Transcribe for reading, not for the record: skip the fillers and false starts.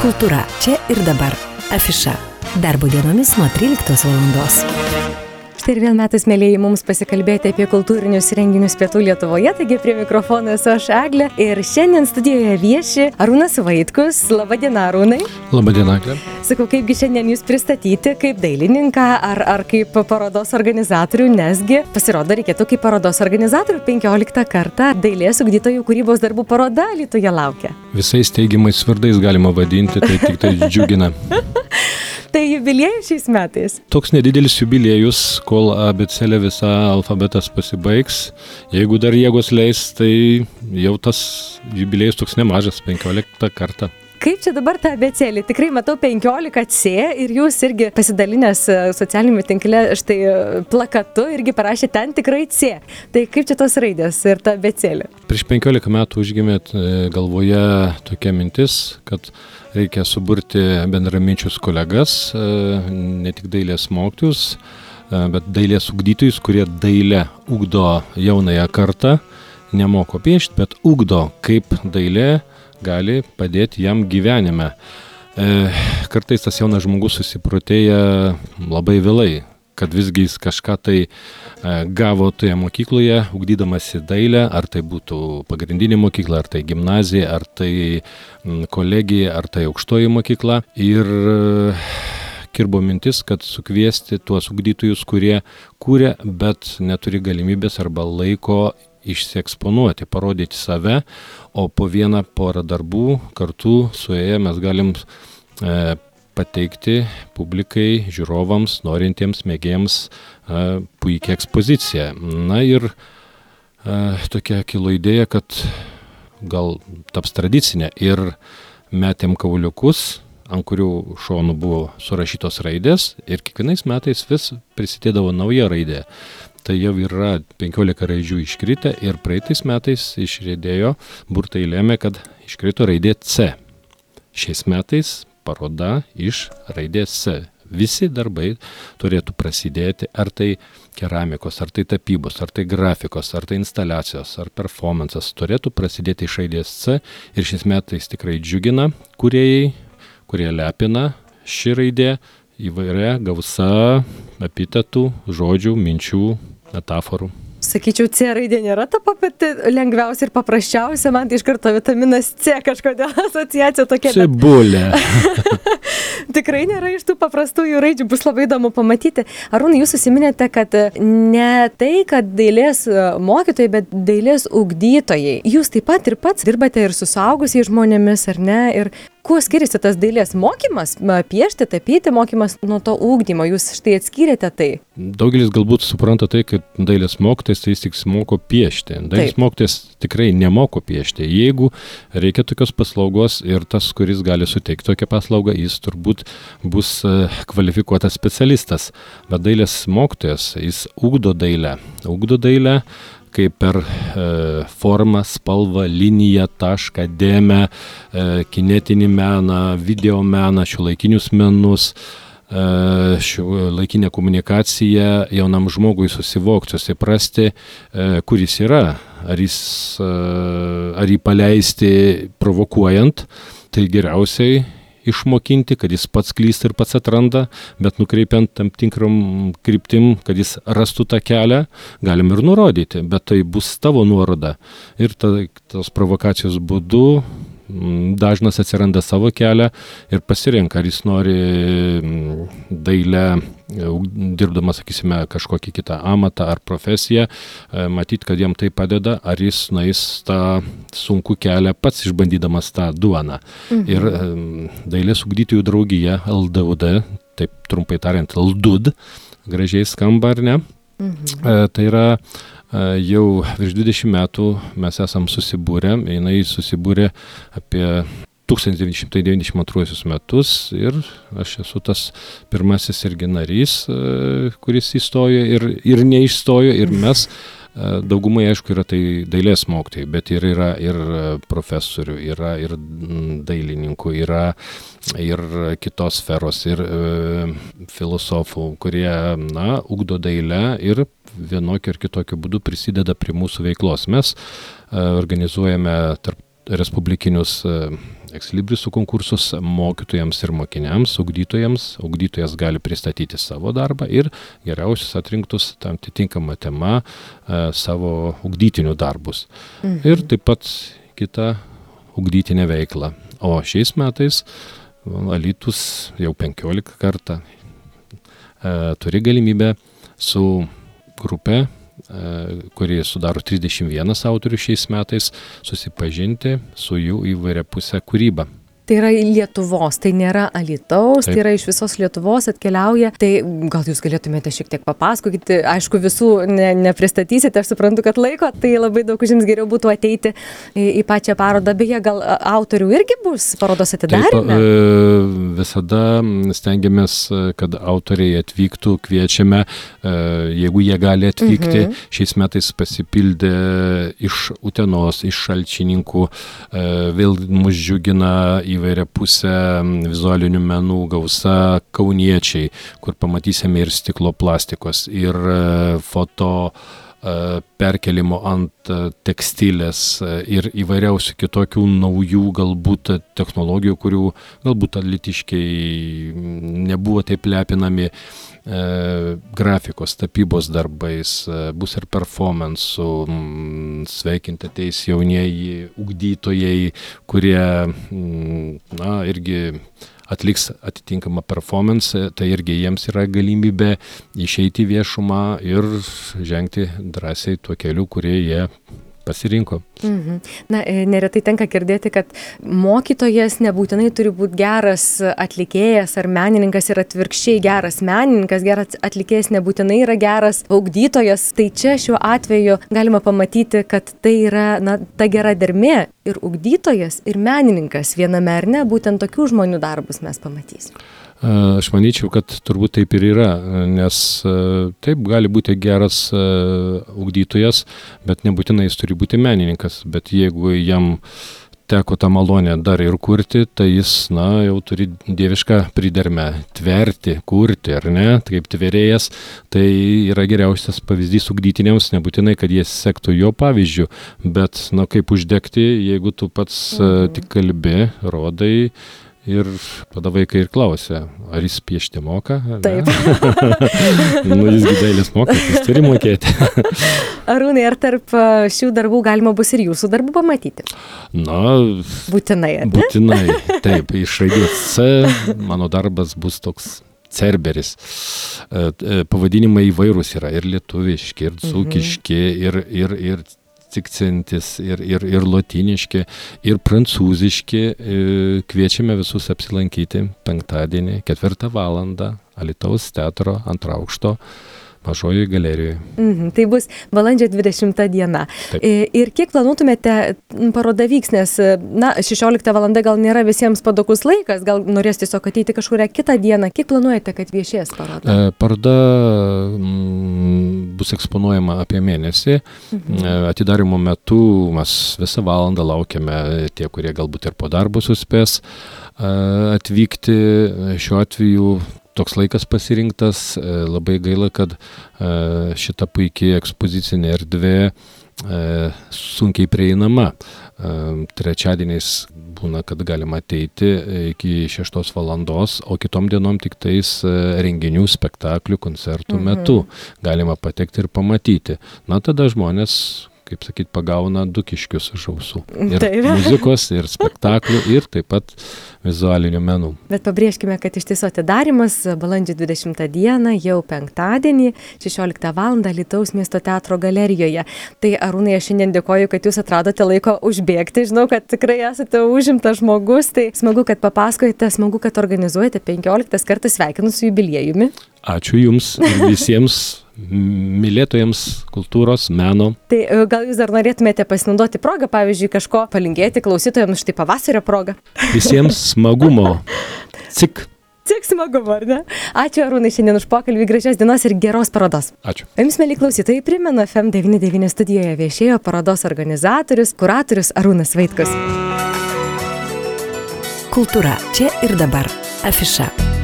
Kultūra čia ir dabar. Afiša. Darbo dienomis nuo 13 valandos. Štai ir vėl metas, mėlėjai, mums pasikalbėti apie kultūrinius renginius Pietų Lietuvoje. Taigi prie mikrofono esu aš, Eglė. Ir šiandien studijoje vieši Arūnas Vaitkus. Labadiena, Arūnai. Labadiena, Eglė. Sakau, kaipgi šiandien jūs pristatyti, kaip dailininką ar kaip parodos organizatorių, nesgi pasirodo reikėtų kaip parodos organizatorių 15 kartą dailės ugdytojų kūrybos darbų paroda Alytuje laukia. Visais teigiamais vardais galima vadinti, tai tik tai džiugina. Tai jubiliejus šiais metais? Toks nedidelis jubiliejus, kol abėcėlė visa alfabetas pasibaigs. Jeigu dar jėgos leis, tai jau tas jubiliejus toks nemažas, 15 kartą. Kaip čia dabar ta abėcėlė? Tikrai matau 15C ir jūs irgi pasidalinęs socialiniame tinkle štai plakatu irgi parašė ten tikrai C. Tai kaip čia tos raidės ir ta abėcėlė? Prieš 15 metų užgimė galvoje tokia mintis, kad reikia suburti bendraminčius kolegas, ne tik dailės mokytojus, bet dailės ugdytojus, kurie dailę ugdo jaunąją kartą, nemoko piešti, bet ugdo, kaip dailė gali padėti jam gyvenime. Kartais tas jaunas žmogus susiprotėja labai vėlai, kad visgi jis kažką tai gavo toje mokykloje, ugdydamasi dailę, ar tai būtų pagrindinė mokykla, ar tai gimnazija, ar tai kolegija, ar tai aukštoji mokykla. Ir kirbo mintis, kad sukviesti tuos ugdytojus, kurie kūrė, bet neturi galimybės arba laiko išsieksponuoti, parodyti save, o po vieną porą darbų kartu suėję mes galim pateikti publikai, žiūrovams, norintiems, mėgėjams puikią ekspoziciją. Na ir tokia kilo idėja, kad gal taps tradicinė ir metėm kauliukus, ant kurių šonų buvo surašytos raidės ir kiekvienais metais vis prisidėdavo nauja raidė. Tai jau yra 15 raidžių iškritę ir praeitais metais išriedėjo, burtai lėmė, kad iškrito raidė C. Šiais metais paroda iš raidės C. Visi darbai turėtų prasidėti, ar tai keramikos, ar tai tapybos, ar tai grafikos, ar tai instaliacijos, ar performances, turėtų prasidėti iš raidės C ir šiais metais tikrai džiugina kūrėjai, kurie lepina ši raidė įvairia gausa epitetų, žodžių, minčių, metaforų. Sakyčiau, C raidė nėra ta pati lengviausia ir paprasčiausia, man tai iš karto vitaminas C kažkodėl asociacija tokia. Cibulė. Tikrai nėra iš tų paprastųjų raidžių, bus labai įdomu pamatyti. Arūnai, jūs užsiminėte, kad ne tai, kad dailės mokytojai, bet dailės ugdytojai. Jūs taip pat ir pats dirbate ir su suaugusiais žmonėmis, ar ne? Ir kuo skiriasi tas dailės mokymas, piešti, tapyti mokymas nuo to ugdymo? Jūs štai atskyrėte tai. Daugelis galbūt supranta tai, kad dailės mokytojas tai jis tik moko piešti. Dailės mokytojas tikrai nemoko piešti. Jeigu reikia tokios paslaugos ir tas, kuris gali suteikti tokią paslaugą, jis turbūt bus kvalifikuotas specialistas. Bet dailės mokytojas, jis ugdo dailę. Ugdo dailę kaip per formą, spalvą, liniją, tašką, dėmę, kinetinį meną, video meną, šiuolaikinius menus, šiuolaikinę komunikaciją jaunam žmogui susivokti, susiprasti, kur jis yra, ar jį paleisti provokuojant, tai geriausiai išmokinti, kad jis pats klysta ir pats atranda, bet nukreipiant tam tikram kryptim, kad jis rastų tą kelią, galim ir nurodyti, bet tai bus tavo nuoroda. Ir tos provokacijos būdu dažnas atsiranda savo kelią ir pasirenka, ar jis nori dailę, dirbdamas, sakysime, kažkokį kitą amatą ar profesiją, matyti, kad jam tai padeda, ar jis nueis tą sunkų kelią pats išbandydamas tą duoną. Ir dailės ugdytojų draugija, LDUD, taip trumpai tariant, LDUD, gražiai skamba, ar ne? Tai yra jau virš 20 metų mes esam susibūrę, jinai susibūrė apie 1992 metus ir aš esu tas pirmasis irgi narys, kuris įstojo ir neišstojo ir mes daugumai, aišku, yra tai dailės mokytojai, bet yra ir profesorių, yra ir dailininkų, yra ir kitos sferos, ir filosofų, kurie, ugdo dailę ir vienokiu ar kitokiu būdu prisideda prie mūsų veiklos. Mes organizuojame respublikinius ekslibrisų konkursus mokytojams ir mokiniams, ugdytojas gali pristatyti savo darbą ir geriausius atrinktus tam atitinkamą temą savo ugdytinių darbus. Ir taip pat kitą ugdytinę veiklą. O šiais metais Alytus jau 15 kartą turi galimybę su grupe, kuri sudaro 31 autorių šiais metais, susipažinti su jų įvairiapusę kūrybą. Tai yra Lietuvos, tai nėra Alytaus, tai yra iš visos Lietuvos atkeliauja. Tai gal jūs galėtumėte šiek tiek papasakoti, aišku, visų nepristatysite, aš suprantu, kad laiko, tai labai daug užims, geriau būtų ateiti į pačią parodą. Beje, gal autorių irgi bus parodos atidarime? Taip, visada stengiamės, kad autoriai atvyktų, kviečiame, jeigu jie gali atvykti. Šiais metais pasipildė iš Utenos, iš Šalčininkų, vėl mus džiugina įvairia pusė vizualinių menų gausa kauniečiai, kur pamatysime ir stiklo plastikos, ir foto perkelimo ant tekstilės ir įvairiausių kitokių naujų galbūt technologijų, kurių galbūt alytiškiai nebuvo taip lepinami, grafikos, tapybos darbais, bus ir performansų, sveikinti ateis jaunieji ugdytojai, kurie irgi atliks atitinkamą performance, tai irgi jiems yra galimybė išeiti į viešumą ir žengti drąsiai tuo keliu, kurį jie pasirinko. Na, neretai tenka girdėti, kad mokytojas nebūtinai turi būti geras atlikėjas ar menininkas ir atvirkščiai geras menininkas, geras atlikėjas nebūtinai yra geras ugdytojas. Tai čia šiuo atveju galima pamatyti, kad tai yra ta gera dermė ir ugdytojas, ir menininkas viename, ar ne, būtent tokių žmonių darbus mes pamatysime. Aš manyčiau, kad turbūt taip ir yra, nes taip gali būti geras ugdytojas, bet nebūtinai jis turi būti menininkas, bet jeigu jam teko tą malonę dar ir kurti, tai jis, jau turi dievišką pridermę tverti, kurti, ar ne, kaip tverėjas, tai yra geriausias pavyzdys ugdytiniams, nebūtinai, kad jie sektų jo pavyzdžių, bet, kaip uždegti, jeigu tu pats tik kalbi, rodai, ir tada vaikai ir klausia, ar jis piešti moka? Taip. Jis dailės moka, jis turi mokėti. Arūnai, ar tarp šių darbų galima bus ir jūsų darbų pamatyti? Būtinai, ar ne? Būtinai, taip, iš raidės C mano darbas bus toks Cerberis. Pavadinimai įvairūs yra, ir lietuviški, ir dzūkiški, ir cikcintis, ir lotyniški, ir prancūziški. Kviečiame visus apsilankyti penktadienį, 4 valandą, Alytaus teatro 2 aukšto Mažojoje galerijoje. Tai bus balandžio 20 diena. Taip. Ir kiek planuotumėte paroda vyks, nes 16 valanda gal nėra visiems patogus laikas, gal norės tiesiog ateiti kažkurią kitą dieną. Kiek planuojate, kad viešės paroda? Paroda bus eksponuojama apie mėnesį. Atidarymo metu mes visą valandą laukiame tie, kurie galbūt ir po darbo suspės atvykti. Šiuo atveju toks laikas pasirinktas, labai gaila, kad šita puikiai ekspozicinė erdvė sunkiai prieinama. Trečiadieniais būna, kad galima ateiti iki 6 valandos, o kitom dienom tik tais renginių, spektaklių, koncertų metu galima patekti ir pamatyti. Tada žmonės, kaip sakyt, pagauna du kiškius iš ausų. Ir muzikos, ir spektaklių, ir taip pat vizualinių menų. Bet pabrėžkime, kad iš tiesų atidarimas balandžio 20 dieną, jau penktadienį, 16 valandą Alytaus miesto teatro galerijoje. Tai Arūnai, aš šiandien dėkoju, kad jūs atradote laiko užbėgti. Žinau, kad tikrai esate užimtas žmogus, tai smagu, kad papasakojate, smagu, kad organizuojate 15 kartą, sveikinu su jubiliejumi. Ačiū Jums ir visiems mylėtojams kultūros, meno. Tai gal jūs dar norėtumėte pasinaudoti progą, pavyzdžiui, kažko palinkėti klausytojams štai pavasario progą? Visiems smagumo. Cik smagumo, ar ne? Ačiū Arūnai šiandien už pokalbį, gražios dienos ir geros parodos. Ačiū. Jums, mieli klausytojai, primenu, FM99 studijoje viešėjo parodos organizatorius, kuratorius Arūnas Vaitkus. Kultūra čia ir dabar. Afiša.